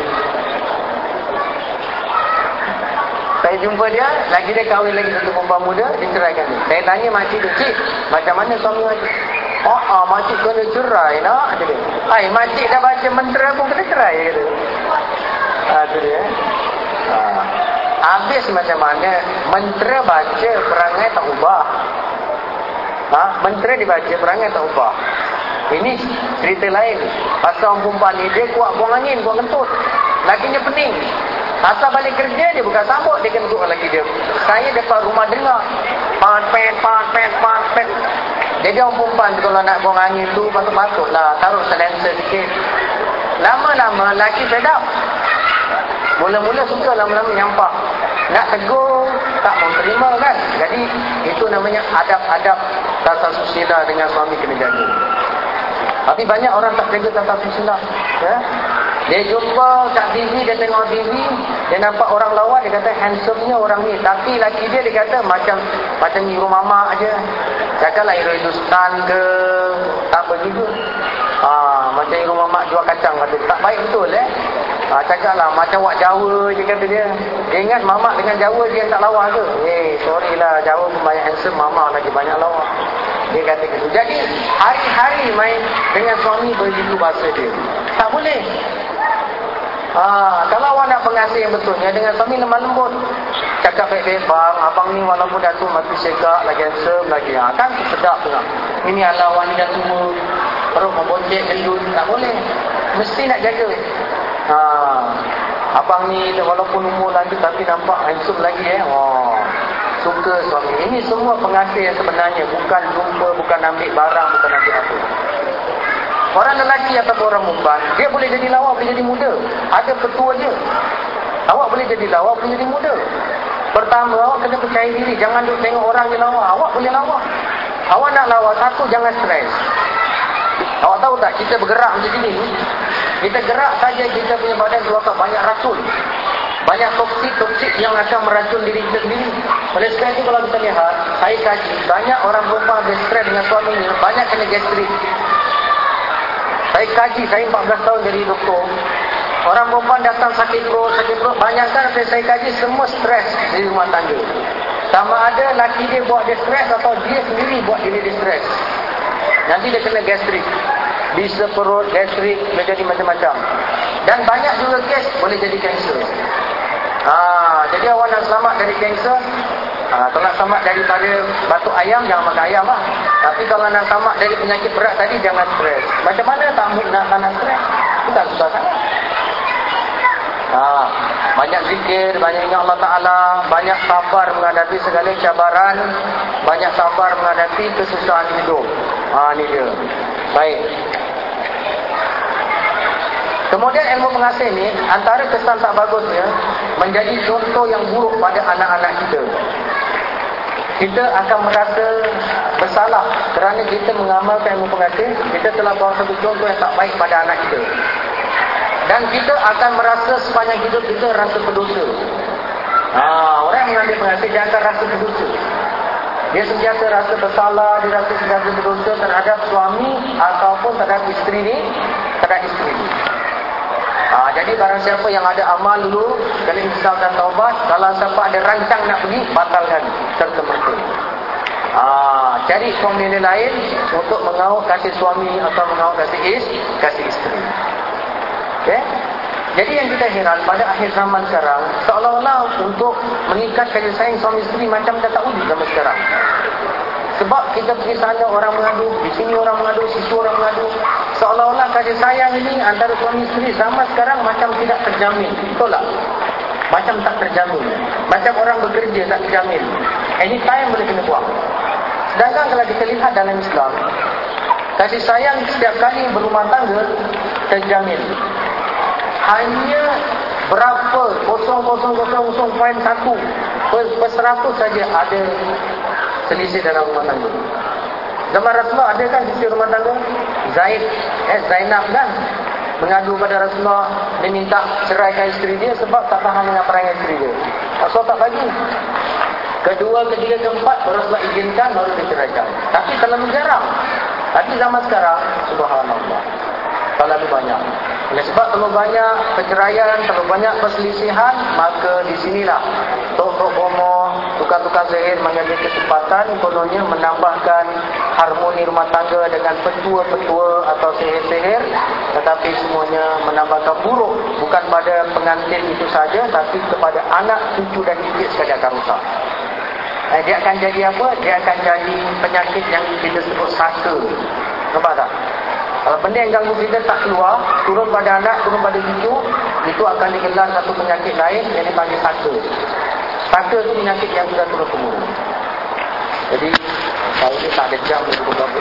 Saya jumpa dia, lagi dia kahwin lagi satu perempuan muda, diceraikan dia. Saya tanya makcik dia, cik, macam mana suami makcik? Oh, ah, makcik kena cerai nak, kata dia. Hai, makcik dah baca mentera pun kena cerai, kata. Ah, tu dia. Ah. Habis macam mana mentera baca, perangai tak ubah. Ha? Mentera dibaca, perangai tak ubah. Ini cerita lain. Pasal orang perempuan ni, dia kuat buang angin, buang kentut. Lakinya pening. Asal balik kerja, dia bukan sambut, dia kentut lagi dia. Saya depan rumah dengar. Pat, pet, pat, pet, pat, pet. Jadi orang perempuan tu kalau nak buang angin tu, patut-patutlah taruh silencer sikit. Lama-lama, laki sedap. Mula-mula suka, lama-lama nyampah. Nak tegur, tak mau terima kan. Jadi, itu namanya adab-adab tata susila dengan suami kena jaga. Tapi banyak orang tak jaga tata susila. Ya? Dia jumpa kat T V, dia tengok T V, dia nampak orang lawan, dia kata handsome-nya orang ni. Tapi laki dia, dia kata macam macam hero mama aja. Cakaplah hero Hindustan ke, tak apa juga. Ha, macam hero mama jual kacang, kata tak baik betul eh. Ha, cakaplah macam wak Jawa je, kata dia. Dia ingat mama dengan Jawa dia tak lawa ke? Eh, sorry lah, Jawa pun banyak handsome, mama lagi banyak lawa. Dia kata gitu. Jadi, hari-hari main dengan suami begitu bahasa dia. Tak boleh. Ha, kalau awak nak pengasih yang betulnya dengan suami lemah lembut. Cakap baik-baik, bang, abang ni walaupun dah tu mati segak, lagi handsome lagi. Ha, kan sedap tu kan. Ini ala awak ni dah tua, perut membonceng, gendut. Tak boleh. Mesti nak jaga. Ha, abang ni walaupun umur lanjut tapi nampak handsome lagi eh. Oh, suka suami. Ini semua pengasih yang sebenarnya, bukan jumpa, bukan ambil barang, bukan ambil apa. Orang lelaki atau orang perempuan, dia boleh jadi lawa, boleh jadi muda. Ada petua dia. Awak boleh jadi lawa, boleh jadi muda. Pertama, awak kena percaya diri. Jangan duk tengok orang yang lawa. Awak boleh lawa. Awak nak lawa, satu, jangan stres. Awak tahu tak, kita bergerak macam ni. Kita gerak saja, kita punya badan keluarkan banyak racun. Banyak toksik-toksik yang akan meracun diri kita sendiri. Oleh sebab itu kalau kita lihat, saya kaji, banyak orang perempuan ada stres dengan suaminya, banyak kena gastrik. Saya kaji, saya empat belas tahun jadi doktor. Orang perempuan datang sakit perut, sakit perut. Banyakkan saya kaji semua stres di rumah tangga. Sama ada laki dia buat dia stres atau dia sendiri buat diri dia stres. Nanti dia kena gastrik. Bisa perut, gastrik, boleh jadi macam-macam. Dan banyak juga kes boleh jadi kanser. Ha, jadi awak nak selamat dari kanser, Ha, kalau nak selamat daripada batuk ayam, jangan makan ayam lah. Tapi kalau nak selamat dari penyakit berat tadi, jangan stres. Macam mana tak nak tak nak stres? Bukan susah sangat. Ha, banyak zikir, banyak ingat Allah Ta'ala, banyak sabar menghadapi segala cabaran, banyak sabar menghadapi kesusahan hidup. Ha, ni dia. Baik. Kemudian ilmu pengasih ni, antara kesan tak bagusnya, menjadi contoh yang buruk pada anak-anak kita. Kita akan merasa bersalah kerana kita mengamalkan ilmu pengasih. Kita telah bawa satu contoh yang tak baik pada anak kita. Dan kita akan merasa sepanjang hidup kita rasa berdosa. Ha, orang yang mengambil pengasih, dia akan rasa berdosa. Dia sentiasa rasa bersalah, dia rasa sentiasa berdosa terhadap suami ataupun terhadap isteri ni, terhadap isteri ni. Ha, jadi barang siapa yang ada amal dulu, kena insaf dan taubat. Kalau siapa ada rancang nak pergi, batalkan serta-merta. Ha, cari formula lain untuk mengauk kasih suami atau mengauk kasih is, kasih isteri. Okay? Jadi yang kita heran pada akhir zaman sekarang, seolah-olah untuk mengikat kasih sayang suami isteri macam dah tak wujud zaman sekarang. Sebab kita pergi sana orang mengadu, di sini orang mengadu, situ orang mengadu. Seolah-olah kasih sayang ini antara suami isteri zaman sekarang macam tidak terjamin. Betul tak? Macam tak terjamin. Macam orang bekerja tak terjamin. Anytime boleh kena buang. Sedangkan kalau kita lihat dalam Islam, kasih sayang setiap kali berumah tangga terjamin. Hanya berapa kosong kosong kosong kosong perpuluhan satu per seratus saja ada selisih dalam rumah tangga. Zaman Rasulullah ada kan selisih rumah tangga? Zaid, eh Zainab kan mengadu pada Rasulullah, dia minta ceraikan isteri dia sebab tak tahan dengan perangai isteri dia. Rasulullah tak bagi. Kedua, ketiga, keempat Rasulullah izinkan, baru diceraikan. Tapi terlalu jarang. Tapi zaman sekarang, subhanallah, terlalu banyak. Oleh sebab terlalu banyak perceraian, terlalu banyak perselisihan, maka di sinilah tok-tok bomoh, tukar-tukar zahir mengambil kesempatan kononnya menambahkan harmoni rumah tangga dengan petua-petua atau sihir-sihir, tetapi semuanya menambahkan buruk, bukan pada pengantin itu saja, tapi kepada anak, cucu dan cicit sekali akan rusak. Eh, dia akan jadi apa? Dia akan jadi penyakit yang kita sebut saka. Nampak tak? Kalau benda yang ganggu kita tak keluar, turun pada anak, turun pada cucu, itu akan digelar satu penyakit lain yang dipanggil saka. Saka itu penyakit yang sudah turun-temurun. Jadi, saya ini tak ada jam untuk berapa.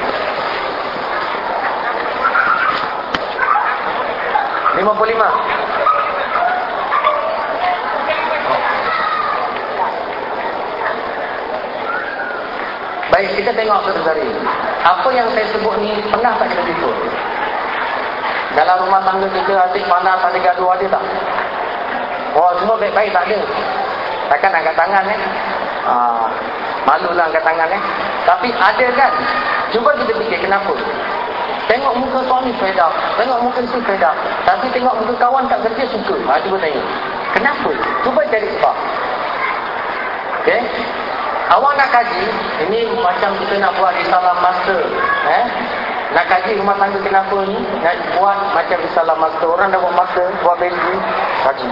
lima puluh lima. Baik, kita tengok saudara. Apa yang saya sebut ni pernah tak kita jumpa? Dalam rumah tangga kita asyik panas, ada gaduh, ada tak? Oh, semua baik-baik tak ada. Takkan angkat tangan eh? Ha, malulah angkat tangan eh. Tapi ada kan? Cuba kita fikir kenapa? Tengok muka suami fed up, tengok muka isteri fed up, tapi tengok muka kawan kat kerja suka. Ha, cuba tengok. Kenapa? Cuba cari sebab. Okey? Awak nak kaji, ini macam kita nak buat risalah master. Eh? Nak kaji rumah tangga kenapa ni, nak buat macam risalah master. Orang dah buat master, buat basic, kaji.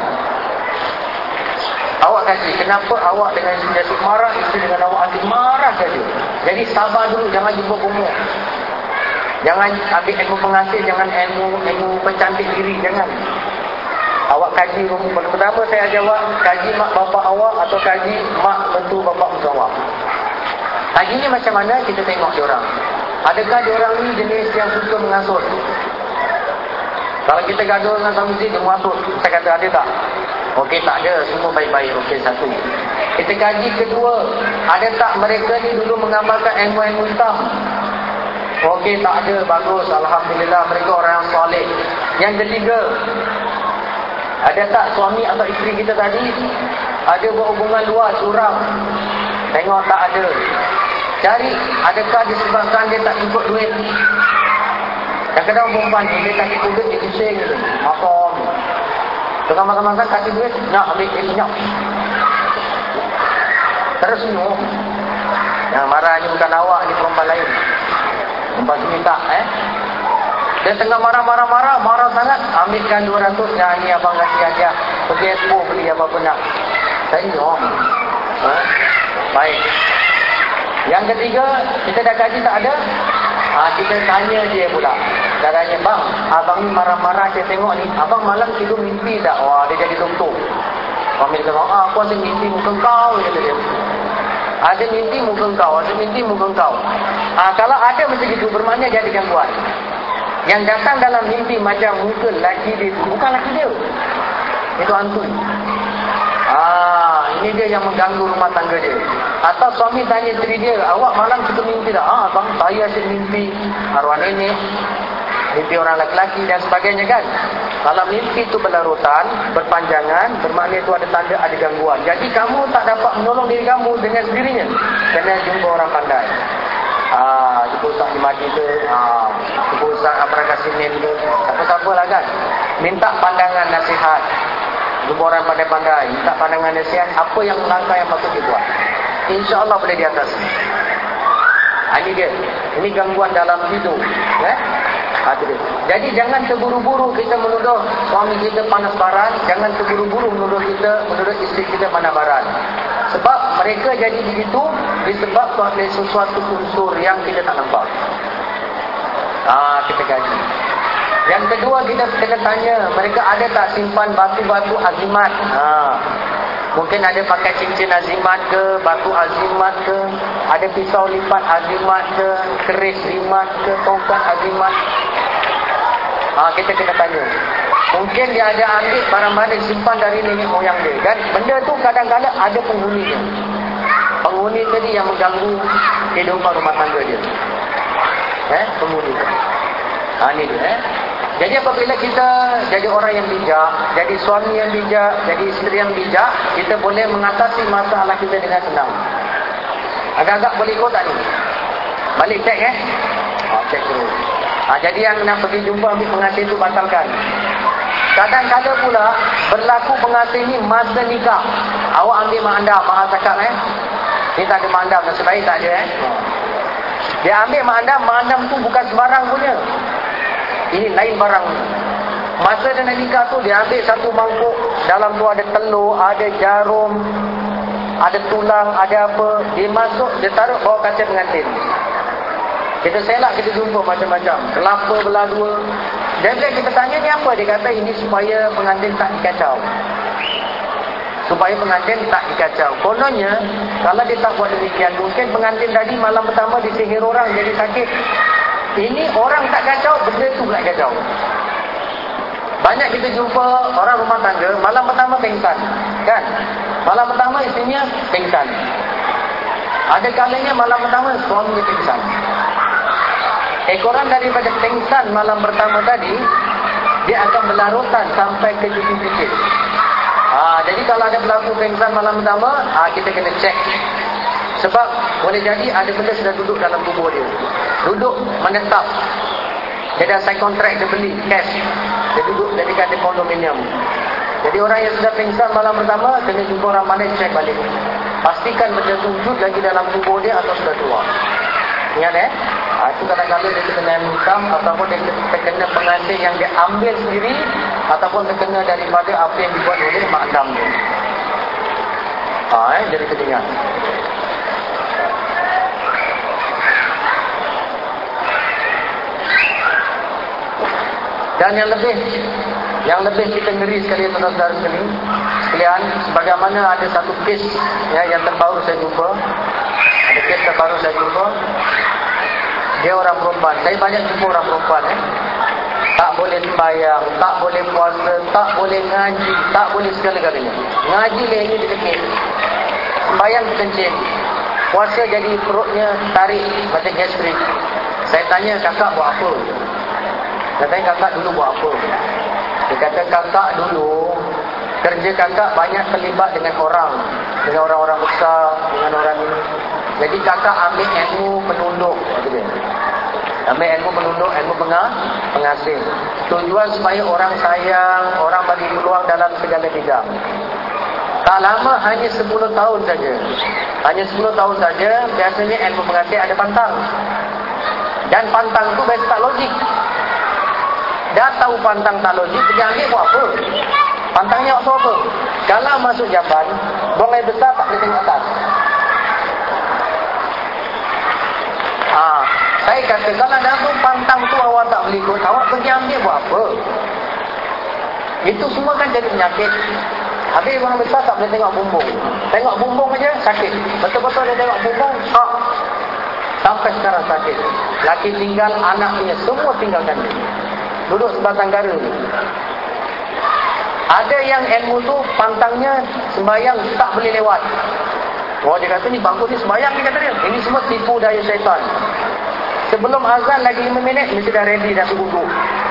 Awak kaji, kenapa awak dengan isteri asyik marah, isteri dengan awak asyik marah saja. Jadi sabar dulu, jangan jumpa bomoh. Jangan ambil ilmu pengasih, jangan ilmu ilmu pencantik diri, jangan. Awak kaji rumah pertama saya ajar awak kaji mak bapak awak atau kaji mak mentu bapak mentu awak. Kajinya macam mana kita tengok diorang. Adakah diorang ni jenis yang suka mengasut? Kalau kita gaduh dengan suami isteri dia mengasut, saya kata ada tak? Okey, tak ada, semua baik-baik. Okey, satu. Kita kaji kedua, ada tak mereka ni dulu mengamalkan ilmu-ilmu hitam? Okey, tak ada, bagus, alhamdulillah mereka orang yang soleh. Yang ketiga, ada tak suami atau isteri kita tadi ada berhubungan luar, curang? Tengok tak ada. Cari, adakah disebabkan dia tak ikut duit? Kadang-kadang perempuan dia tak ikut duit, dia pusing. Makan. Tengah makan-makan kasih duit, nak ambil duit banyak. Terus senyum. Yang marah ni bukan awak, ni perempuan lain. Perempuan sini tak eh. Dia tengah marah-marah-marah, marah sangat, ambilkan dua ratus, nah ni abang kasih hadiah. Pergi expo beli apa-apa nak. Senyum. Ha? Baik. Yang ketiga, kita dah kaji tak ada. Ha, kita tanya dia pula. Dah tanya, bang, abang ni marah-marah saya tengok ni. Abang malam tidur mimpi tak? Wah, dia jadi tutup. Kami kata, ah, aku ada mimpi muka kau, kata dia. Ada mimpi muka kau, ada mimpi muka kau. Ha, kalau ada macam itu, bermakna dia ada gangguan. Yang datang dalam mimpi macam muka lelaki dia itu, bukan lelaki dia. Itu hantu. Ah, ini dia yang mengganggu rumah tangga dia. Atau suami tanya isteri dia, awak malam suka mimpi tak? Ah, bang, saya asyik mimpi arwah nenek, mimpi orang lelaki dan sebagainya kan. Kalau mimpi itu berlarutan, berpanjangan, bermakna itu ada tanda ada gangguan. Jadi kamu tak dapat menolong diri kamu dengan sendirinya. Kena jumpa orang pandai. Ah, jumpa ustaz di Madi ke, ah, jumpa ustaz Abra Kasinin ke, apa-apa lah kan. Minta pandangan nasihat. Jumpa orang pandai-pandai, minta pandangan nasihat, apa yang langkah yang patut dibuat. InsyaAllah boleh di atas. Ini dia. Ini gangguan dalam hidup. Eh? Jadi jangan terburu-buru kita menuduh suami kita panas baran. Jangan terburu-buru menuduh kita, menuduh isteri kita panas baran. Sebab mereka jadi begitu disebabkan oleh sesuatu unsur yang kita tak nampak. Ah, kita kaji. Yang kedua, kita kena tanya, mereka ada tak simpan batu-batu azimat? Ha. Mungkin ada pakai cincin azimat ke, batu azimat ke, ada pisau lipat azimat ke, keris azimat ke, tongkat azimat. Ha, kita kena tanya. Mungkin dia ada ambil barang-barang simpan dari nenek moyang dia. Kan? Benda tu kadang-kadang ada penghuninya. Penghuni tadi yang mengganggu kehidupan rumah tangga dia. Eh, penghuni tu. Ha, ni dia eh. Jadi apabila kita jadi orang yang bijak, jadi suami yang bijak, jadi isteri yang bijak, kita boleh mengatasi masalah kita dengan senang. Agak-agak boleh ikut tak ni? Balik cek eh? Oh, cek terus. Ha, jadi yang nak pergi jumpa ambil pengasih itu batalkan. Kadang-kadang pula berlaku pengasih ni masa nikah. Awak ambil mak anda, mak cakap eh? Ni tak ada mak anda, nasib baik tak ada eh? Dia ambil mak anda, mak anda tu bukan sembarang punya. Ini lain barang. Masa dia nak nikah tu, dia ambil satu mangkuk. Dalam tu ada telur, ada jarum, ada tulang, ada apa. Dia masuk, dia taruh bawah kaca pengantin. Kita selak, kita jumpa macam-macam. Kelapa belah dua. Dan kita tanya ni apa? Dia kata ini supaya pengantin tak dikacau. Supaya pengantin tak dikacau. Kononnya, kalau dia tak buat demikian, mungkin pengantin tadi malam pertama disihir orang jadi sakit. Ini orang tak kacau, benda tu pula kacau. Banyak kita jumpa orang rumah tangga, malam pertama pengsan. Kan? Malam pertama isterinya pengsan. Ada kalanya malam pertama suami pengsan. Ekoran daripada pengsan malam pertama tadi, dia akan berlarutan sampai ke titik-titik. Ha, jadi kalau ada berlaku pengsan malam pertama, ha, kita kena cek. Sebab boleh jadi ada benda sudah duduk dalam tubuh dia. Duduk menetap. Dia dah sign kontrak, dia beli cash. Dia duduk dekat di kondominium. Jadi orang yang sudah pingsan malam pertama, kena jumpa orang mana cek balik. Pastikan benda tu wujud lagi dalam tubuh dia atau sudah keluar. Ingat eh? Ha, itu kadang-kadang dia terkena hitam ataupun dia terkena pengantin yang dia ambil sendiri ataupun terkena daripada apa yang dibuat oleh mak andam dia. Ha, eh? Jadi ketinggalan. Dan yang lebih yang lebih kita ngeri sekali saudara-saudara sekalian, sekalian sebagaimana ada satu kes ya, yang terbaru saya jumpa. Ada kes terbaru saya jumpa. Dia orang perempuan. Saya banyak jumpa orang perempuan eh. Tak boleh sembahyang, tak boleh puasa, tak boleh ngaji, tak boleh segala-galanya. Ngaji lehernya dikekit. Sembahyang dikencing. Puasa jadi perutnya tarik macam gastrik. Saya tanya, kakak buat apa? Katanya kakak dulu buat apa? Dia kata kakak dulu kerja kakak banyak terlibat dengan orang, dengan orang-orang besar, dengan orang ini. Jadi kakak ambil ilmu penunduk, kata dia. Ambil ilmu penunduk, ilmu pengasih. Tujuan supaya orang sayang, orang bagi peluang dalam segala bidang. Tak lama, hanya sepuluh tahun saja. Hanya sepuluh tahun saja, biasanya ilmu pengasih ada pantang. Dan pantang tu biasa tak logik. Dah tahu pantang tak logik, dia ambil buat apa? Pantangnya waktu apa? Kalau masuk jamban, buang air besar tak boleh tengok atas. Saya kata, kalau dah tu pantang tu awak tak boleh ikut, awak pergi ambil buat apa? Itu semua kan jadi penyakit. Habis orang besar tak boleh tengok bumbung. Tengok bumbung aja sakit. Betul-betul dia tengok bumbung, tak. Sampai sekarang sakit. Laki tinggal, anaknya semua tinggalkan dia. Duduk sebatang kara. Ada yang ilmu tu pantangnya sembahyang tak boleh lewat. Oh, dia kata ni bagus ni sembahyang, dia kata dia. Ini semua tipu daya syaitan. Sebelum azan lagi lima minit mesti dah ready, dah duduk.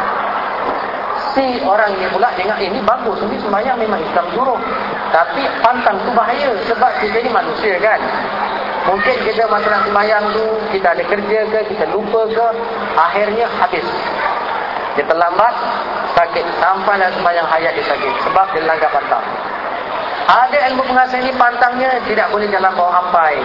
Si orang ni pula dengar, eh, ini bagus, ini sembahyang memang Islam suruh. Tapi pantang tu bahaya sebab kita ni manusia kan. Mungkin kita masalah sembahyang tu, kita ada kerja ke, kita lupa ke, akhirnya habis. Dia terlambat, sakit. Sampailah sembahyang hayat dia sakit. Sebab dia langgar pantang. Ada ilmu pengasas ni pantangnya tidak boleh jalan bawah ampai.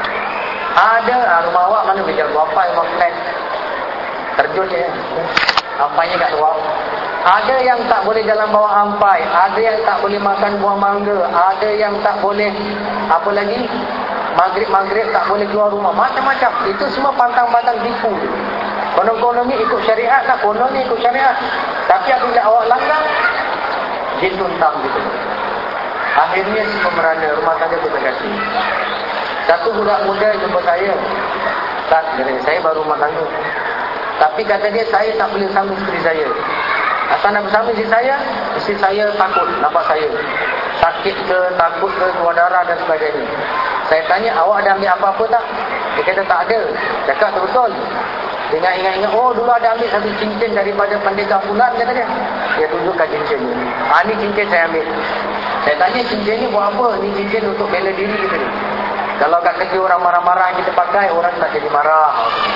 Ada, rumah awak mana boleh jalan bawah ampai, rumah flat. Terjun dia. Ampainya kat luar. Ada yang tak boleh jalan bawah ampai. Ada yang tak boleh makan buah mangga. Ada yang tak boleh, apa lagi, maghrib-maghrib tak boleh keluar rumah. Macam-macam. Itu semua pantang-pantang tipu. Konon-konon ni ikut syariat lah. Konon ni ikut syariat. Tapi apabila awak langgar, dia tuntam gitu. Akhirnya semua merana, rumah tangga kita kasih. Satu budak muda jumpa saya. Tak, saya baru rumah tangga. Tapi kata dia, saya tak boleh bersama isteri saya. Asal nak bersama isteri saya, isteri saya takut nampak saya. Sakit ke, takut ke, keluar darah dan sebagainya. Saya tanya, awak ada ambil apa-apa tak? Dia kata tak ada. Cakap tu betul. Dia ingat-ingat, oh dulu ada ambil satu cincin daripada pendekar bulan, kata dia. Dia tunjukkan cincin ni. Ha, ni cincin saya ambil. Saya tanya, cincin ni buat apa? Ni cincin untuk bela diri, kata dia. Kalau kat kerja orang marah-marah kita pakai, orang tak jadi marah.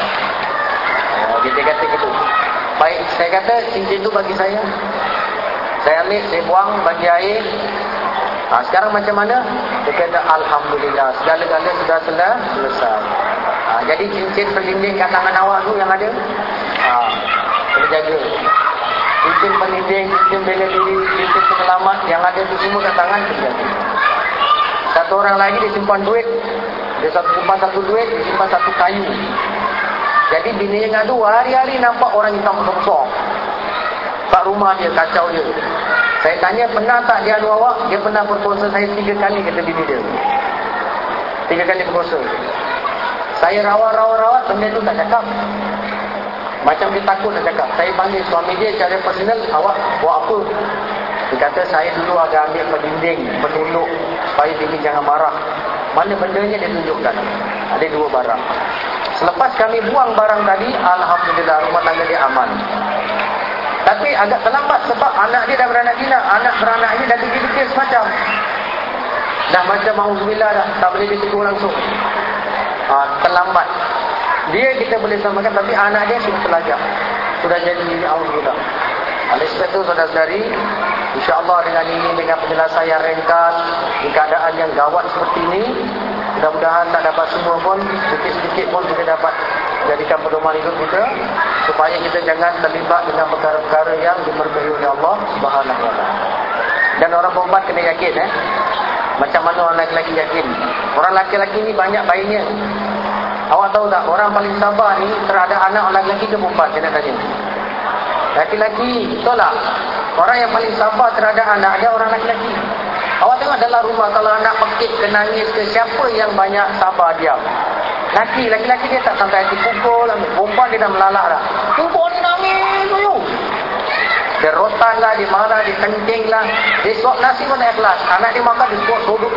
Oh, dia kata gitu. Baik, saya kata cincin tu bagi saya. Saya ambil, saya buang, bagi air. Ha, sekarang macam mana? Dia kata, alhamdulillah, segala-galanya sudah selesai. selesai. Ha, jadi cincin pelindung kat tangan awak tu yang ada, ha, kena jaga. Cincin pelindung, cincin bela diri, cincin penyelamat yang ada tu semua kat tangan, kena jaga. Satu orang lagi dia simpan duit. Dia simpan satu duit, dia simpan satu kayu. Jadi bini yang ngadu, hari-hari nampak orang hitam besar-besar kat rumah dia, kacau dia. Saya tanya, pernah tak dia adu awak? Dia pernah berpuasa saya tiga kali, kata bini dia. Tiga kali berpuasa. Saya rawat-rawat-rawat, benda tu tak cakap. Macam dia takut nak cakap. Saya panggil suami dia secara personal, awak buat apa? Dia kata, saya dulu agak ambil pelindung, penunduk, supaya bini jangan marah. Mana bendanya dia tunjukkan. Ada dua barang. Selepas kami buang barang tadi, alhamdulillah rumah tangga dia aman. Tapi agak terlambat sebab anak dia dah beranak gila. Anak beranak ni dah dikir-dikir semacam. Dah macam ma'uzubillah dah. Tak boleh ditegur langsung. Ha, terlambat. Dia kita boleh samakan, tapi anak dia sudah pelajar. Sudah jadi ma'uzubillah. Oleh sebab itu saudara-saudari, insya-Allah dengan ini, dengan penjelasan yang ringkas, di keadaan yang gawat seperti ini, mudah-mudahan tak dapat semua pun, sedikit-sedikit pun kita dapat jadikan pedoman hidup kita, supaya kita jangan terlibat dengan perkara-perkara yang dimurkai oleh Allah Subhanahu wa taala. Dan orang perempuan kena yakin eh. Macam mana orang lelaki yakin? Orang lelaki-lelaki ni banyak baiknya. Awak tahu tak, orang paling sabar ni terhadap anak orang lelaki ke perempuan? Saya nak tanya. Laki-laki, betul tak? Orang yang paling sabar terhadap anak dia orang laki-laki. Awak tengok dalam rumah, kalau anak pekik ke nangis ke, siapa yang banyak sabar diam? Laki, laki-laki dia tak sampai hati pukul. Perempuan dia dah melalak dah. Perempuan ni nangis tu. Dia rotan lah, dia marah, dia kencing lah. Dia suap nasi pun tak ikhlas. Anak dia makan, dia suap sodok.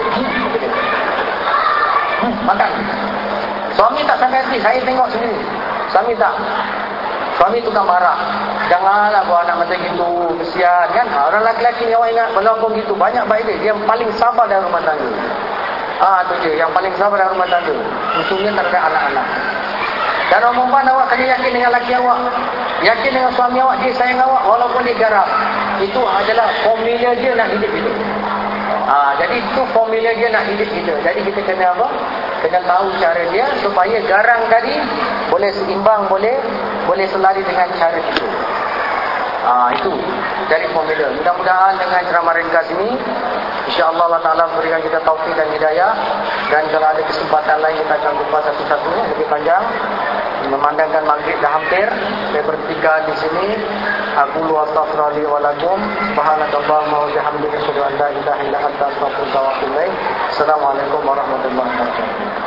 Hmm, makan. Suami tak sampai hati, saya tengok sendiri. Suami tak. Suami tukang marah. Janganlah buat anak macam gitu, kesian kan. Ha, orang lelaki ni awak ingat, walaupun gitu, banyak baik dia. Dia yang paling sabar dalam rumah tangga. Ah, tu dia, yang paling sabar dalam rumah tangga. Khususnya terhadap anak-anak. Dan orang perempuan, awak kena yakin dengan laki awak. Yakin dengan suami awak, dia sayang awak walaupun dia garang. Itu adalah formula dia nak hidup kita. Ah, jadi itu formula dia nak hidup kita. Jadi kita kena apa? Kena tahu cara dia supaya garang tadi boleh seimbang, boleh boleh selari dengan cara itu. Ah, itu dari formula. Mudah-mudahan dengan ceramah ringkas ini, insya-Allah Allah Taala berikan kita taufik dan hidayah. Dan kalau ada kesempatan lain kita akan jumpa satu-satunya lebih panjang. memandangkan maghrib dah hampir. Saya berhentikan di sini. Aku lu astaghfirullahi wa lakum. Subhanakallahumma wa bihamdika asyhadu an la ilaha illa anta astaghfiruka wa atubu ilaik. Assalamualaikum warahmatullahi wabarakatuh.